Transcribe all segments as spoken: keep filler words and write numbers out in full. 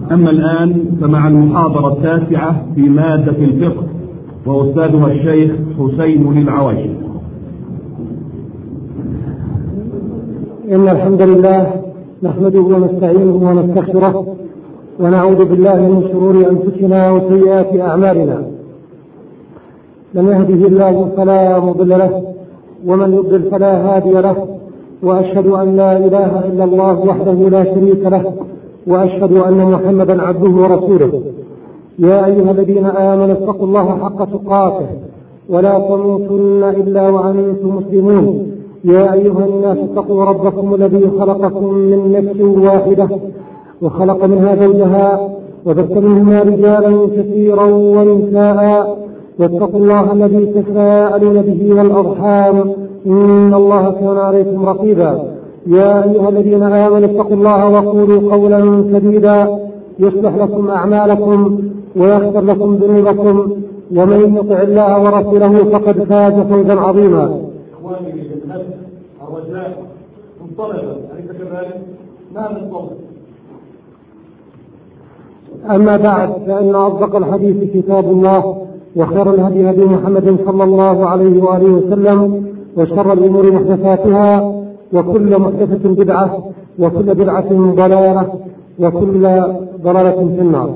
أما الآن فمع المحاضرة التاسعة في مادة الفقه وأستاذها الشيخ حسين العواشي. إن الحمد لله نحمده ونستعينه ونستغفره ونعوذ بالله من شرور أنفسنا وسيئات أعمالنا. من يهده الله فلا مضل له ومن يضلل فلا هادي له، وأشهد أن لا إله إلا الله وحده لا شريك له، وأشهد أن محمدا عبده ورسوله. يا أيها الذين آمنوا اتقوا الله حق تقاته ولا تموتن إلا وأنتم مسلمون. يا أيها الناس اتقوا ربكم الذي خلقكم من نفس واحدة وخلق منها زوجها وبث منهما رجالا كثيرا ونساء، واتقوا الله الذي تساءلون به والأرحام إن الله كان عليكم رقيبا. يا أيها الذين آمنوا اتقوا الله وقولوا قولا سديدا يصلح لكم أعمالكم ويغفر لكم ذنوبكم، ومن يطع الله ورسوله فقد فاز فوزا عظيما. إخواني في النفس الرجاء منطلقا، أليس كذلك؟ ما ننطلق. أما بعد، فإن أصدق الحديث كتاب الله، وخير الهدي هدي محمد صلى الله عليه وآله وسلم، وشر الأمور محدثاتها، وكل محدثة بدعة، وكل بدعة ضلالة، وكل ضلالة في النار.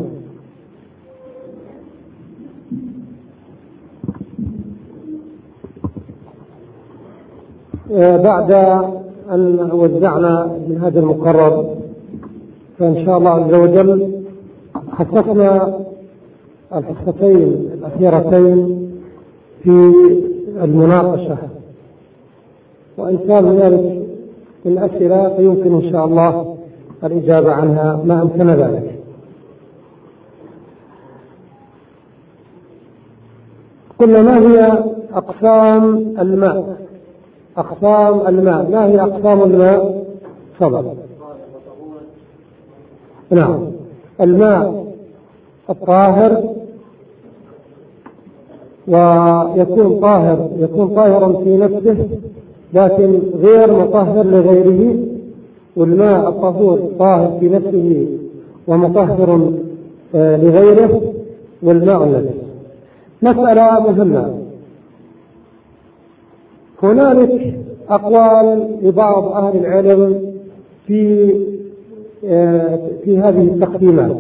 بعد أن وزعنا من هذا المقرر، فإن شاء الله عز وجل خصصنا الحصتين الأخيرتين في المناقشة، وإن كان هنالك من أسئلة فيمكن إن شاء الله الإجابة عنها ما أمكن ذلك. قلنا ما هي أقسام الماء؟ أقسام الماء، ما هي أقسام الماء؟ تفضل. نعم، الماء الطاهر، ويكون طاهر يكون طاهرا في نفسه لكن غير مطهر لغيره، والماء الطهور طاهر في نفسه ومطهر لغيره، والماء النجس. مسألة مهمة، هنالك أقوال لبعض أهل العلم في في هذه التقسيمات،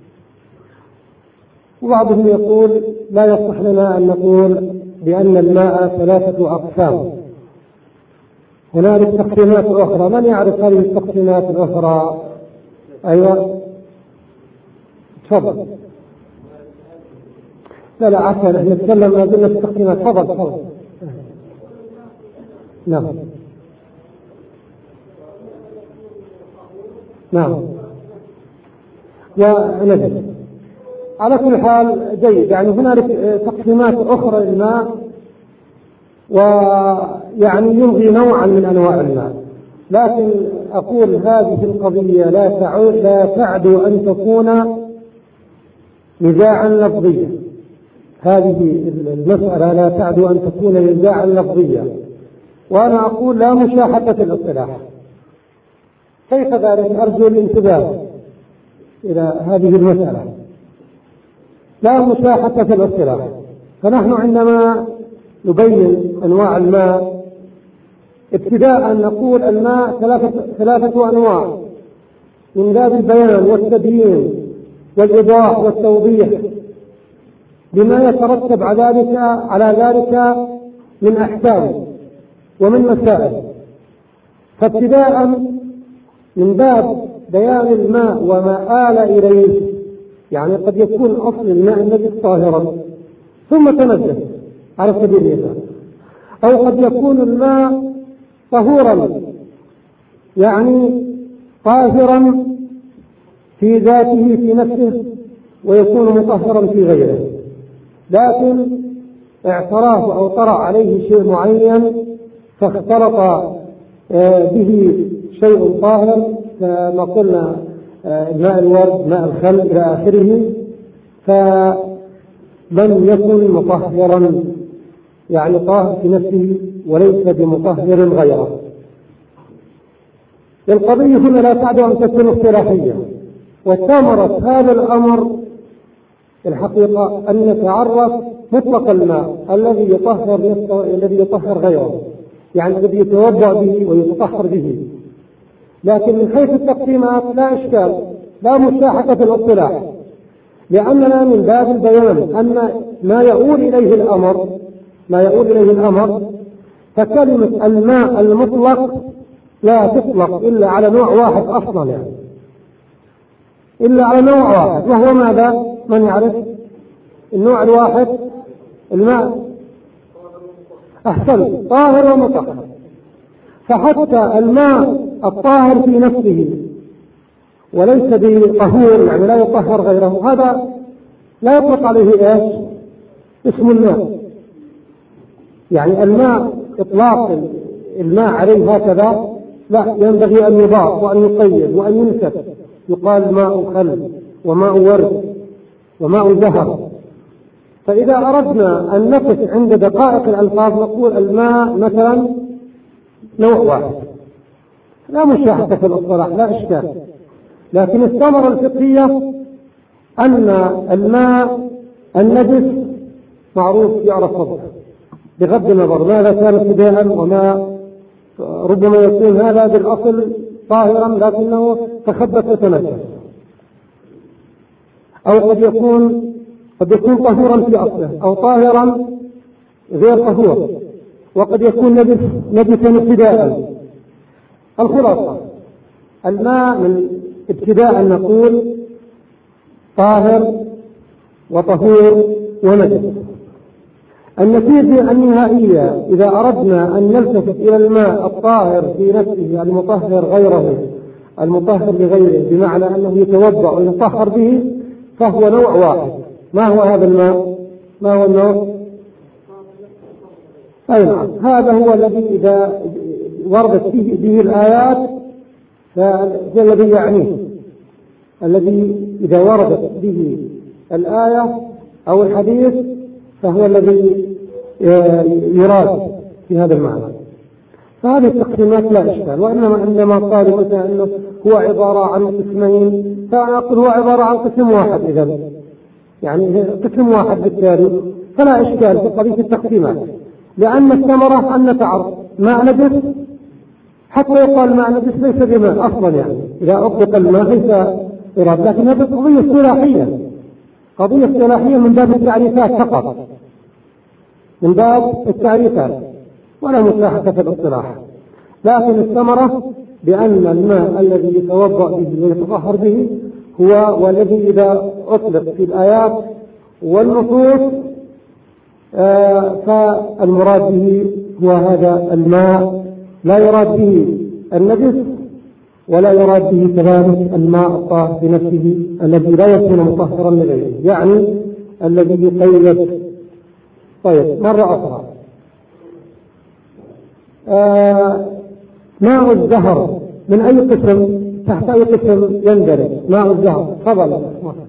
وبعضهم يقول لا يصح لنا أن نقول بأن الماء ثلاثة أقسام. هنالك تقسيمات أخرى، من يعرف هذه التقسيمات الأخرى؟ أيوة تفضل. لا لا عفوا، نحن نتكلم ما زلنا في التقسيمات. تفضل تفضل. نعم نعم ونجد. على كل حال جيد، يعني هنالك تقسيمات أخرى للماء، ويعني يلغي نوعا من أنواع الماء، لكن أقول هذه القضية لا تعود لا تعدو أن تكون نزاعا لفظيا. هذه المسألة لا تعدو أن تكون نزاعا لفظيا، وأنا أقول لا مشاحة في الاصطلاح. كيف ذلك؟ أرجو الانتباه إلى هذه المسألة. لا مشاحة في الاصطلاح، فنحن عندما نبين أنواع الماء ابتداء نقول الماء ثلاثة, ثلاثة أنواع، من باب البيان والتبيين والإيضاح والتوضيح بما يترتب على ذلك على ذلك من أحكام ومن مسائل. فابتداء من باب بيان الماء وما آل إليه، يعني قد يكون أصل الماء النجس طاهرا ثم تنجس على سبيل المثال، أو قد يكون الماء طهورا يعني طاهرا في ذاته في نفسه ويكون مطهرا في غيره، لكن اعتراه أو طرأ عليه شيء معين فاختلط به شيء طاهر، كما قلنا ماء الورد ماء الخل إلى آخره، فلم يكن مطهرا، يعني طاهر في نفسه وليس بمطهر غيره. القضية هنا لا تعد أن تكون اصطلاحية، وثمرة هذا الأمر الحقيقة أن نتعرف مطلق الماء الذي يطهر الذي يطهر غيره، يعني الذي يتوضأ به ويتطهر به. لكن من حيث التقسيمات لا إشكال، لا مشاحة في الاصطلاح، لأننا من باب البيان أن ما يؤول إليه الأمر ما يؤول إليه الأمر فكلمة الماء المطلق لا تطلق إلا على نوع واحد أصلا، يعني إلا على نوع واحد، وهو ماذا؟ من يعرف النوع الواحد؟ الماء أحسن، طاهر ومطهر. فحتى الماء الطاهر في نفسه وليس بطهور، يعني لا يطهر غيره، هذا لا يطلق عليه ايش؟ اسم الماء. يعني الماء إطلاق الماء عليه هكذا لا، ينبغي أن يضاف وأن يقيد وأن ينسب، يقال ماء خل وماء ورد وماء زهر. فإذا أردنا أن نقف عند دقائق الألفاظ نقول الماء مثلا نوع واحد، لا مشاحة في الاصطلاح، لا إشكال. لكن الثمرة الفقهية أن الماء النجس معروف يعرف فضله بغض النظر ماذا كان ابتداء، وما ربما يكون هذا بالأصل طاهرا لكنه تخبث وتنجس، أو قد يكون قد يكون طهورا في أصله أو طاهرا غير طهور، وقد يكون نجس نجسا ابتداء. الخلاصة الماء من ابتداء نقول طاهر وطهور ونجس. النتيجة النهائية إذا أردنا أن نلتفت إلى الماء الطاهر في نفسه المطهر غيره المطهر لغيره، بمعنى أنه يتوضأ ويطهر به، فهو نوع واحد. ما هو هذا الماء؟ ما هو النوع؟ أي نعم، هذا هو الذي إذا وردت فيه به الآيات فهو الذي يعنيه، الذي إذا وردت به الآية أو الحديث فهو الذي يراد في هذا المعنى. فهذه التقسيمات لا إشكال، وإنما عندما قالوا مثلا أنه هو عبارة عن قسمين فأنا أقول هو عبارة عن قسم واحد، إذا يعني قسم واحد بالتالي فلا إشكال في قضية التقسيمات، لأن الثمرة أن نتعرف ماء نجس حتى يقال ماء نجس ليس بماء أصلا، يعني إذا أطلق الماء ليس إراد، لكن هذه قضية اصطلاحية قضية اصطلاحية من باب التعريفات فقط، من باب التعريفات ولا مشاحة في الاصطلاح. لكن الثمرة بأن الماء الذي يتوضأ به ويتطهر به هو والذي إذا أطلق في الآيات والنصوص آه فالمراد به هو هذا الماء، لا يراد به النجس ولا يراد به كذلك الماء الطاهر بنفسه الذي لا يكون مطهرا لغيره، يعني الذي يقيد. طيب مرة أخرى آه ماء الزهر من أي قسم؟ تحت أي قسم يندرج ماء الزهر؟ تفضل.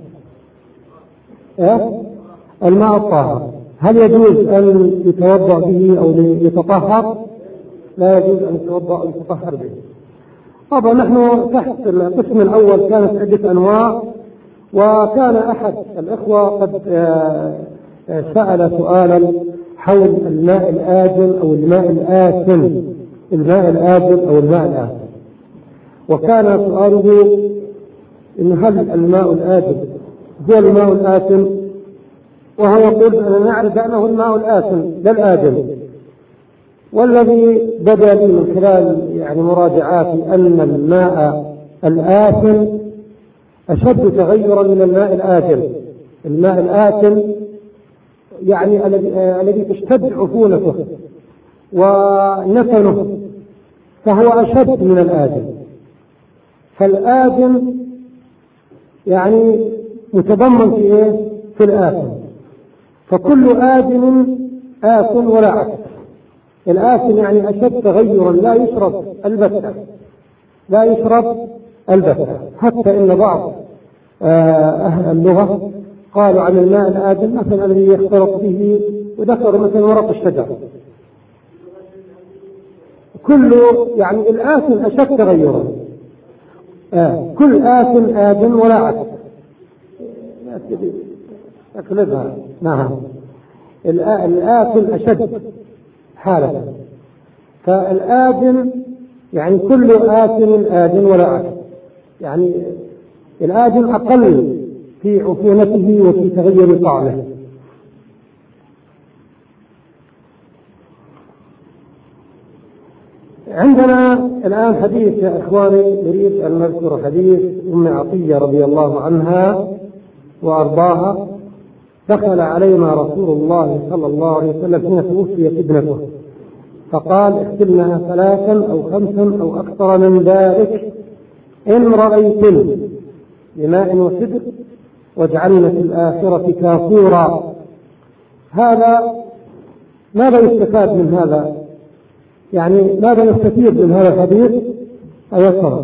إيه؟ الماء الطاهر. هل يجوز أن يتوضأ به أو يتطهر؟ لا يجوز أن يتوضأ أو يتطهر به. طبعا نحن تحت القسم الأول كانت عدة أنواع، وكان أحد الإخوة قد سأل سؤالا حول الماء الآجن أو الماء الآسن، الماء الآجن أو الماء الآسن، وكان سؤاله إن هل الماء الآجن هو الماء الآسن؟ وهو يقول أننا نعرف أنه الماء الآسن لا الآجن، والذي بدا لي من خلال يعني مراجعاتي أن الماء الآسن أشد تغيرا من الماء الآجن. الماء الآسن يعني الذي تشتد عفونته ونتنه فهو أشد من الآجن. فالآجن يعني متضمن في إيه؟ في الآسن. فكل آجن آسن ولا عكس. الآسن يعني أشد تغيرا، لا يشرب البتة، لا يشرب البتة. حتى إن بعض أهل اللغة قالوا عن الماء الآجن مثلا الذي يختلط به، وذكروا مثلا ورق الشجر. كله يعني الآسن أشد تغيرا. آه. كل آت آد ولا عكس، أقلبها. نعم، الآت الأشد حالة، فالآدم يعني كل آت آد ولا عكس، يعني الآدم أقل في عفونته وفي تغير طعمه. عندنا الآن حديث يا إخواني، نريد أن نذكر حديث أم عطية رضي الله عنها وأرضاها. دخل علينا رسول الله صلى الله عليه وسلم حين توفيت ابنته، فقال: اغسلنها ثلاثا أو خمسا أو أكثر من ذلك إن رأيتن بماء وسدر واجعلن في الآخرة كافورا. هذا ماذا يستفاد من هذا؟ يعني ماذا نستفيد من هذا الحديث؟ أيسر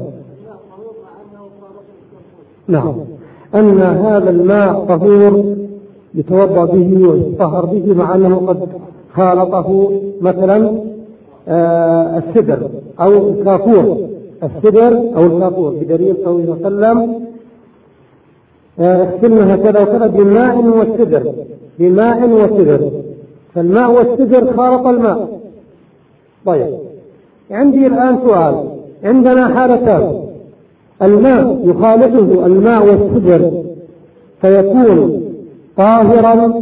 نعم، أن هذا الماء طهور يتوضأ به ويطهر به، مع أنه قد خالطه مثلا آه السدر أو الكافور، السدر أو الكافور، بدليل قوله صلى الله عليه وسلم: اغسلنا هكذا وكذا بماء والسدر، بماء وسدر. فالماء والسدر خالط الماء. طيب، عندي الآن سؤال. عندنا حالتان: الماء يخالطه الماء والسدر فيكون طاهرا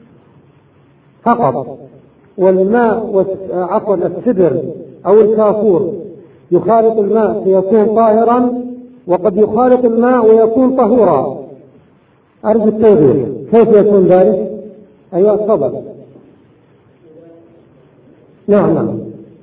فقط، والماء عفوا السدر أو الكافور يخالط الماء فيكون طاهرا، وقد يخالط الماء ويكون طهورا. أرجو التوضيح، كيف يكون ذلك؟ أيها تفضل. نعم نعم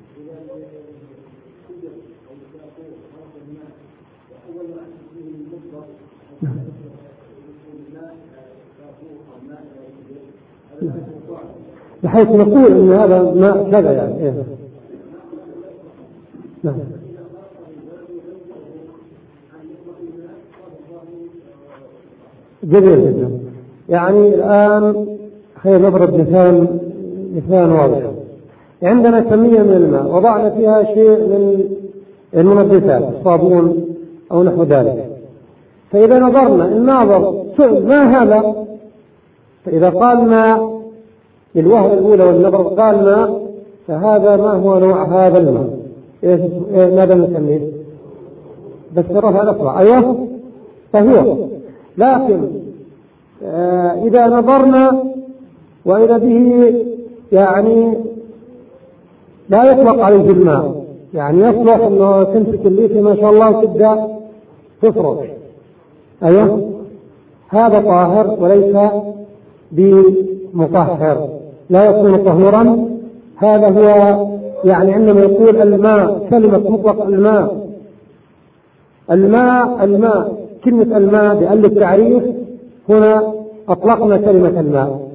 بحيث نقول ان هذا ماء كذا يعني. إيه؟ نعم. جميل جدا. يعني الآن خلينا نضرب مثال مثال واضح. عندنا كمية من الماء وضعنا فيها شيء من المنظفات، الصابون أو نحو ذلك، فإذا نظرنا الناظر سئل: ما هذا؟ فإذا قال ماء للوهلة الأولى والنظر قال ماء، فهذا ما هو نوع هذا الماء؟ ماذا نسميه؟ بس رفع الأصبع. أيوه طهور. لكن آه إذا نظرنا وإذا به يعني لا يطلق عليه الماء، يعني يصلح أنه تمسك الليثة ما شاء الله وتبدأ تفرغ، أيوه هذا طاهر وليس بمطهر، لا يكون طهورا. هذا هو يعني عندما يقول الماء كلمة مطلق الماء، الماء الماء كلمة الماء بألف التعريف هنا أطلقنا كلمة الماء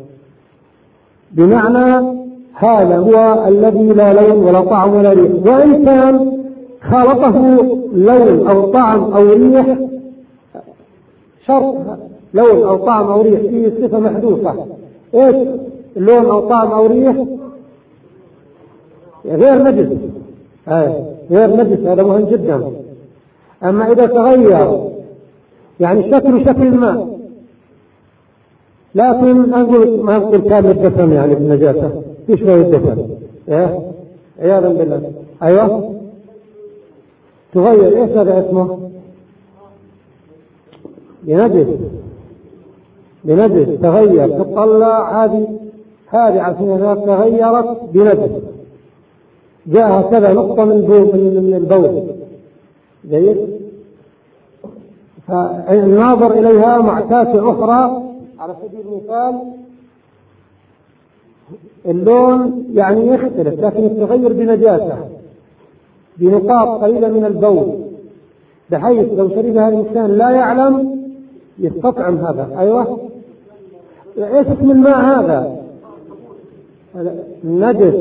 بمعنى هذا هو الذي لا لون ولا طعم ولا ريح، وإن كان خالطه لون أو طعم أو ريح، شرط لون أو طعم أو ريح فيه صفة محذوفة. إيش اللون أو طعم أو ريح؟ غير نجس. آه. غير نجس، هذا مهم جدا. أما إذا تغير يعني شكل شكل الماء، لكن أقول ما أقول كامل الدسم يعني بالنجاسة، في شوية دسم، إيه عياذا بالله. أيوه تغير. إيش هذا اسمه؟ بنجس، بنجس تغير. تطلع هذه هذه عشان تغيرت بنجس، جاء هكذا نقطة من من البول جيد، فالناظر إليها مع كاسة أخرى على سبيل المثال اللون يعني يختلف، لكن التغير بنجاسة بنقاط قليلة من البول، بحيث لو شربها الإنسان لا يعلم يستطعم هذا. أيوة إيش اسم الماء هذا؟ النجس.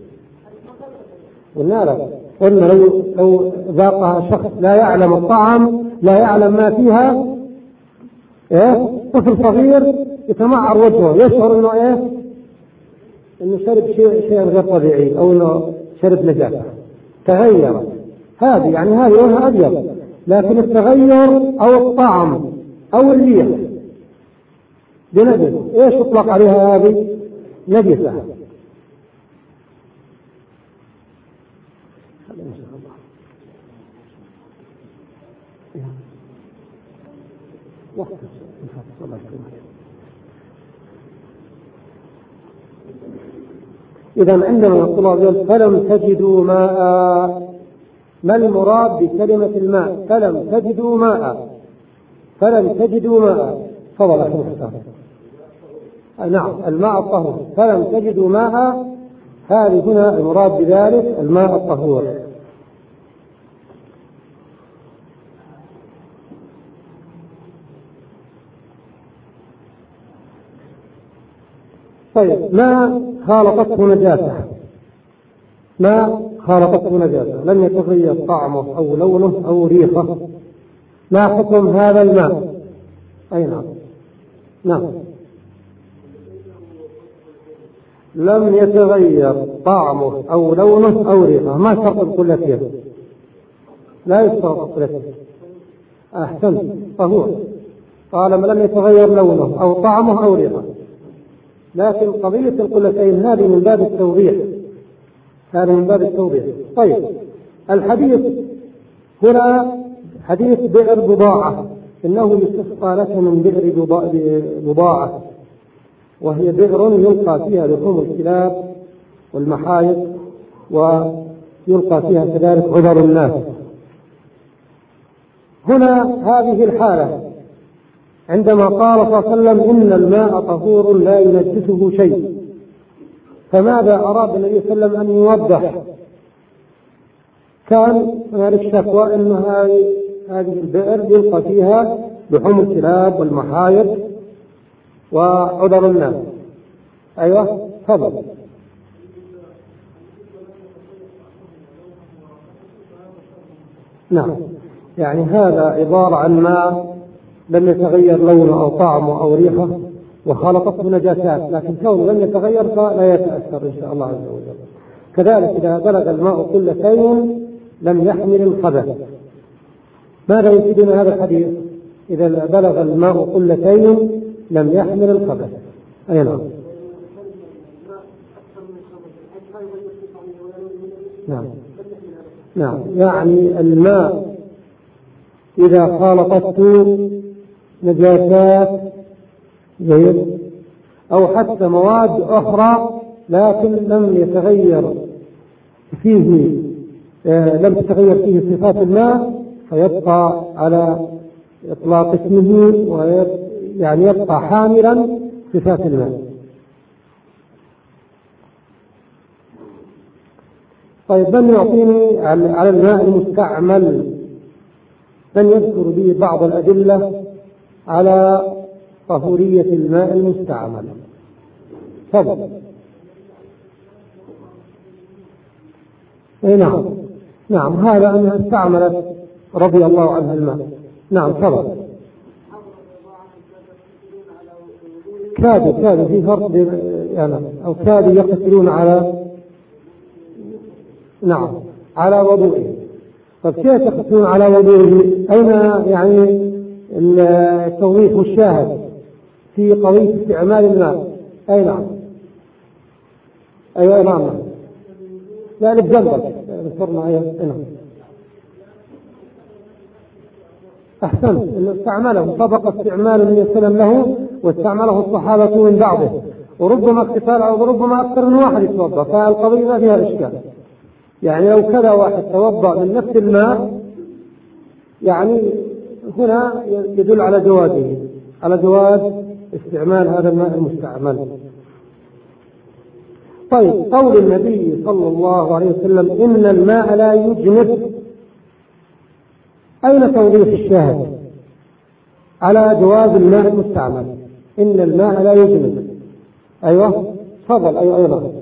قلنا لك قلنا لو لو ذاقها شخص لا يعلم الطعم، لا يعلم ما فيها، إيه طفل صغير يتمعر وجهه يشعر إنه إيه إنه شرب شيء شيء غير طبيعي أو إنه شرب نجاسة تغيرت. هذه يعني هذه لونها أبيض، لكن التغير أو الطعم أو الريح بنجس، إيش يطلق عليها هذه؟ نجسة. إذا عندما يقول الله فلم تجدوا ماء، ما المراد بكلمة الماء؟ فلم تجدوا ماء، فلم تجدوا ماء. تفضل أخي مختار. نعم، الماء الطهور. فلم تجدوا ماء، هذه هنا المراد بذلك الماء الطهور. طيب، ما خالطته نجاسة، ما خالطته نجاسة لم يتغير طعمه أو لونه أو ريحه، ما حكم هذا الماء؟ أي نعم، نعم، لم يتغير طعمه أو لونه أو ريحه، ما شرط القلتين، لا يشترط القلتين. أحسنت، طهور طالما لم يتغير لونه أو طعمه أو ريحه. لكن قضية القلتين هذه من باب التوضيح، هذا من باب التوضيح. طيب، الحديث هنا حديث بئر بضاعة، إنه يستسقى لك من بئر بضاعة، وهي بئر يلقى فيها لحوم الكلاب والمحايض، ويلقى فيها كذلك عذر الناس. هنا هذه الحالة عندما قال صلى الله عليه وسلم إن الماء طهور لا ينجسه شيء، فماذا أراد النبي صلى الله عليه وسلم أن يوضح؟ كان هنالك شكوى أن هذه البئر يلقى فيها لحوم الكلاب والمحايض وعذر الناس. أيوة، تفضل. نعم، يعني هذا عبارة عن ماء لم يتغير لونه أو طعمه أو ريحه وخلطته نجاسات، لكن كونه لم يتغير فلا يتأثر إن شاء الله عز وجل. كذلك إذا بلغ الماء قلتين لم يحمل الخبث. ماذا يفيدنا هذا الحديث؟ إذا بلغ الماء قلتين لم يحمل الخبث. أي نعم، نعم، نعم، يعني الماء إذا خالطته نجاسات زيت أو حتى مواد أخرى لكن لم يتغير فيه آه لم تتغير فيه صفات الماء، فيبقى على إطلاق اسمه، ويعني يبقى حاملا صفات الماء. طيب، من يعطيني على الماء المستعمل، من يذكر به بعض الأدلة على طهورية الماء المستعمل؟ تفضل. اي نعم، نعم، هذا أنها استعملت رضي الله عنها الماء. نعم، تفضل. كادوا كادوا في فرق يعني، أو كادوا يقتلون على نعم على وضوئه. طيب، كيف يقتلون على وضوئه؟ أين يعني التوضيح والشاهد في قضية استعمال الماء؟ أي نعم، أيوة نعم، نعم، يعني بجنبك ذكرنا. أيوة نعم، أحسنت، إنه استعمله سبق استعمال النبي صلى الله عليه وسلم له، واستعمله الصحابة من بعضه، وربما اقتتال أو ربما أكثر من واحد يتوضأ، فالقضية ما فيها إشكال. يعني لو كذا واحد توضأ من نفس الماء، يعني هنا يدل على جوازه، على جواز استعمال هذا الماء المستعمل. طيب، قول النبي صلى الله عليه وسلم إن الماء لا يجنب، أين توضيح الشاهد على جواز الماء المستعمل؟ إن الماء لا يجنب. أيوة، تفضل. أيوة أيضا.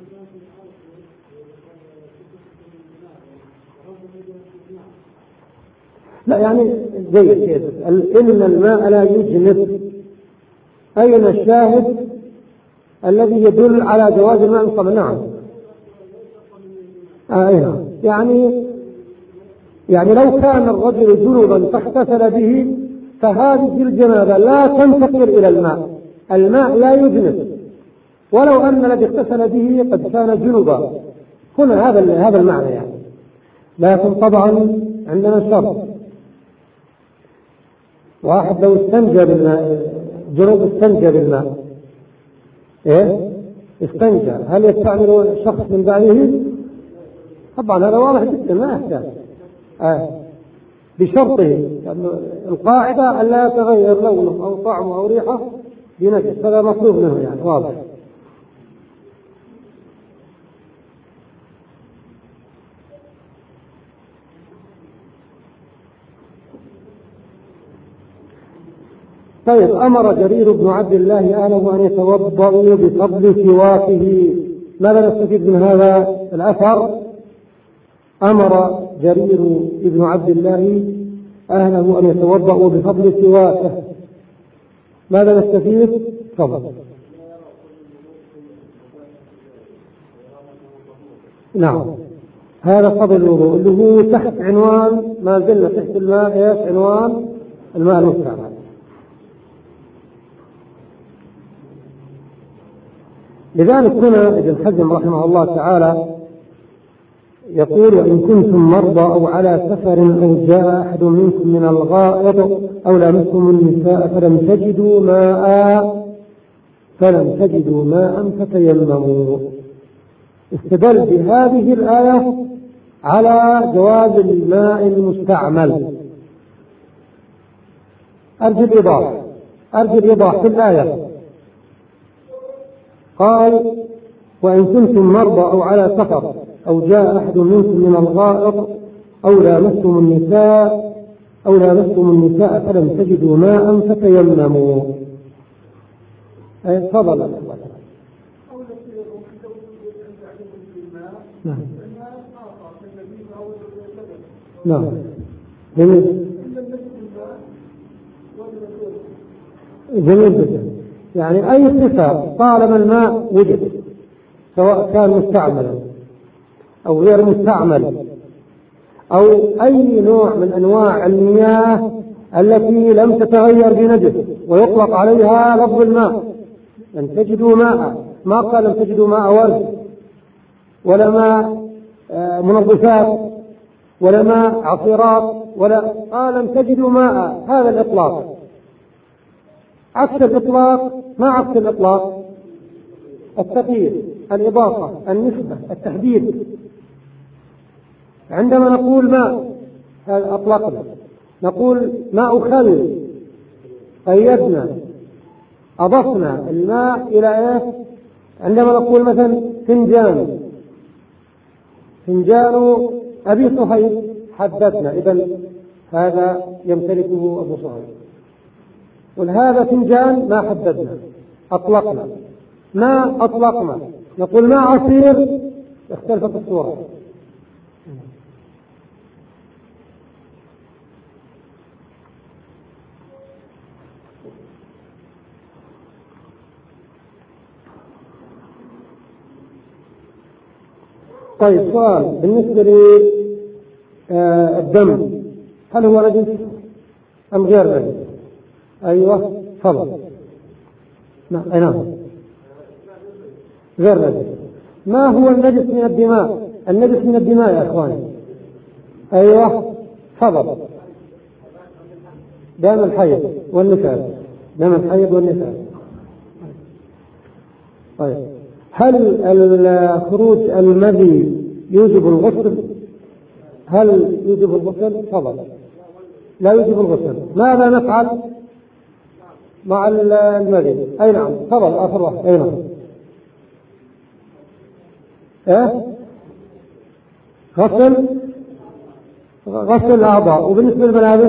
لا، يعني زي كده إن الماء لا يجنب، أين الشاهد الذي يدل على جواز الماء المستعمل؟ نعم، آه يعني يعني يعني لو كان الرجل جنبا فاغتسل به فهذه الجنابة لا تنتقل إلى الماء، الماء لا يجنب، ولو أن الذي اغتسل به قد كان جنبا. هنا هذا هذا المعنى يعني. لكن طبعا عندنا شرط، واحد لو استنجى بالماء، جنوب استنجى بالماء، ايه استنجى، هل يستعمل الشخص من بعده؟ طبعا هذا واضح جدا ما يحتاج، آه. بشرطه يعني القاعدة أن لا يتغير لونه أو طعمه أو ريحه بنجس، هذا مطلوب منه يعني واضح. طيب، أمر جرير بن عبد الله أهله أن يتوضأوا بفضل سواكه. ماذا نستفيد من هذا الأثر؟ أمر جرير بن عبد الله أهله أن يتوضأوا بفضل سواكه. ماذا نستفيد؟ تفضل. نعم، هذا فضل الوضوء اللي هو تحت عنوان، ما زلنا تحت الماء، ايش عنوان؟ الماء المستعمل. لذلك هنا ابن حزم رحمه الله تعالى يقول: وإن كنتم مرضى أو على سفر أو جاء أحد منكم من الغائط أو لامستم النساء فلم تجدوا ماء فلم تجدوا ماء فتيمموا. استدل بهذه الآية على جواز الماء المستعمل. أرجو الإيضاح، أرجو الإيضاح في الآية. قال: وإن كنتم مرضى أو على سفر أو جاء أحد منكم من الغائط أو لامستم النساء أو لامستم النساء فلم تجدوا ماء فتيمموا. أي تفضل. نعم نعم جميل جميل جدا. يعني أي صفة طالما الماء وجد، سواء كان مستعملا أو غير مستعمل أو أي نوع من أنواع المياه التي لم تتغير بنجس ويطلق عليها لفظ الماء، لم تجدوا ماء، ما قال لم تجدوا ماء ورد ولا ماء منظفات ولا ماء عصيرات، ولا قال لم تجدوا ماء. هذا الإطلاق. عكس الإطلاق ما عكس الإطلاق؟ التقييد، الإضافة، النسبة، التحديد. عندما نقول ماء هذا أطلقنا، نقول ماء خل قيدنا، أضفنا الماء إلى إيه؟ عندما نقول مثلا فنجان، فنجان أبي صهيب حدثنا، إذن هذا يمتلكه أبو صهيب. ولهذا فنجان ما حددنا، أطلقنا. ما أطلقنا، نقول ما عصير، اختلفت الصورة. طيب، سؤال بالنسبة للدم، هل هو نجس أم غير نجس؟ أيوة تفضل. نعم غير نجس. ما هو النجس من الدماء؟ النجس من الدماء يا أخواني. أيوة تفضل. دم الحيض والنفاس، دم الحيض والنفاس. طيب، هل خروج المذي يوجب الغسل؟ هل يوجب الغسل؟ تفضل. لا يوجب الغسل. ماذا نفعل مع المذي؟ أي نعم تفضل آخر واحد. أي نعم. إيه؟ غسل غسل الأعضاء. وبالنسبة للملابس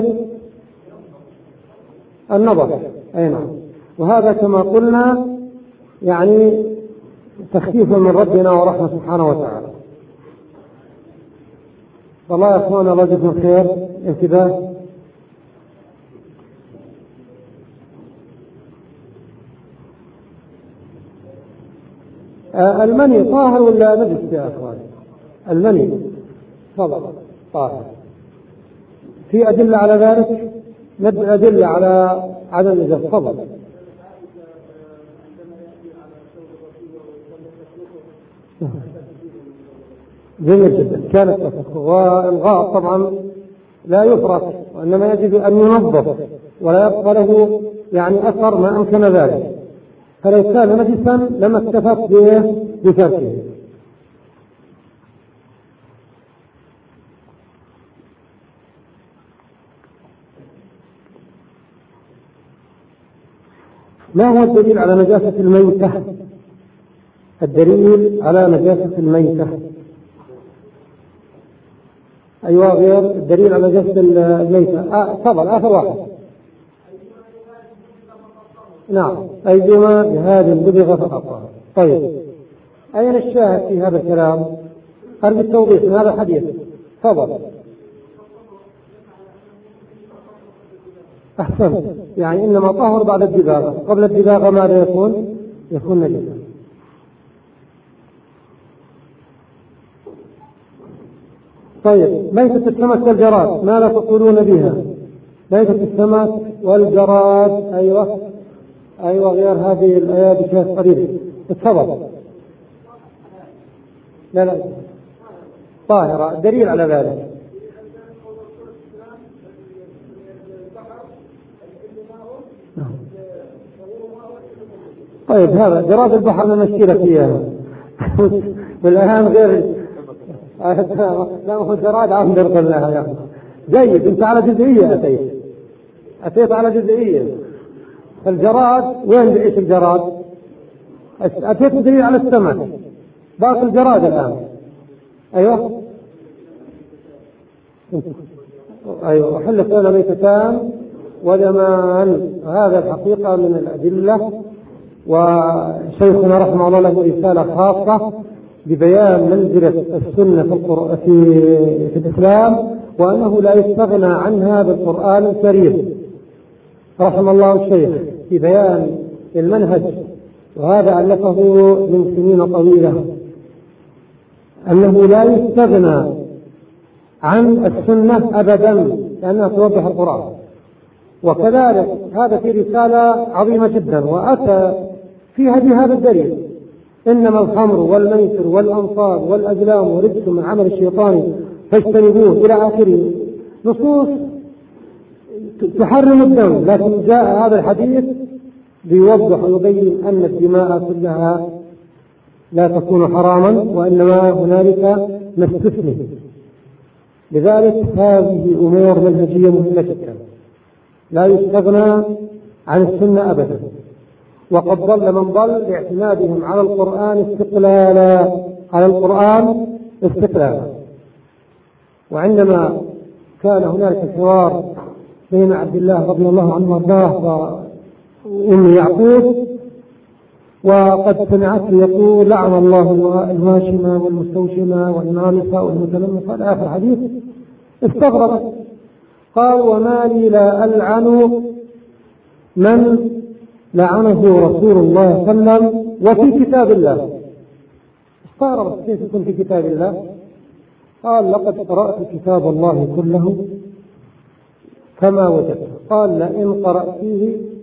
النظر. أي نعم. وهذا كما قلنا يعني تخفيف من ربنا ورحمة سبحانه وتعالى. والله يا أخوانا الله يجزاكم خير. انتباه. آه المني طاهر ولا نجس يا أخواني؟ المني تفضل طاهر. في أدلة على ذلك؟ ندعو أدلة على عدم الإجازة. تفضل. جميل جدا. كانت تفكه والغاء طبعا لا يفرق، وإنما يجب أن ينظف ولا يبقى له يعني أثر ما أمكن ذلك، فلو كان نجسا لما اكتفت بتركه. ما هو الدليل على نجاسة الميتة؟ الدليل على نجاسة الميتة أيوة غير الدليل على نجاسة الميتة. آه تفضل آخر واحد. نعم أيما بهذه البلغة فقط. طيب أين الشاهد في هذا الكلام؟ أرجو التوضيح من هذا الحديث. تفضل. أحسنت، يعني إنما طهر بعد الدباغة، قبل الدباغة ماذا يكون؟ يكون نجسا. طيب ميتة السمك والجراد ماذا تقولون بها؟ ميتة السمك والجراد أيوة أيوة غير هذه الآيات بشكل قريب. تفضل. لا لا طاهرة، دليل على ذلك. طيب هذا جراد البحر من مشكلة فيها والآن غير لا هو جراد عم نرقل لها يا جيد. انت على جزئية أتيت أتيت على جزئية. الجراد وين بيعيش الجراد؟ أتيت دليل على السمك، باقي الجراد الآن. أيوة أيوة وحلت لنا ميتتان ودمان، هذا الحقيقة من الأدلة. وشيخنا رحمه الله له رسالة خاصة ببيان منزلة السنة في, القرآن في, في الإسلام، وأنه لا يستغنى عنها بالقرآن الكريم. رحم الله الشيخ في بيان المنهج، وهذا ألفه من سنين طويلة، أنه لا يستغنى عن السنة أبدا لأنها توضح القرآن. وكذلك هذا في رسالة عظيمة جدا وأتى فيها بهذا الدليل: إنما الخمر والميسر والأنصاب والأزلام رجس من عمل الشيطان فاجتنبوه إلى آخره، نصوص تحرم الدم، لكن جاء هذا الحديث ليوضح ويبين أن الدماء كلها لا تكون حراما، وإنما هنالك ما استثني. لذلك هذه أمور منهجية مهمة جدا لا يستغنى عن السنة أبدا. وقد ضل من ضل باعتمادهم على القرآن استقلالا على القرآن استقلالا. وعندما كان هناك الحوار بين عبد الله رضي الله عنه وارضاه وأم يعقوب، وقد سمعت يقول: لعن الله الواشمة والمستوشمة والنامصة والمتنمصة إلى آخر حديث، استغربت. قال: وما لي لا ألعن من لعنه رسول الله صلى الله عليه وسلم وفي كتاب الله. استغربت كيف يكون في كتاب الله؟ قال: لقد قرأت كتاب الله كله كما وجدته. قال: لئن قرأت فيه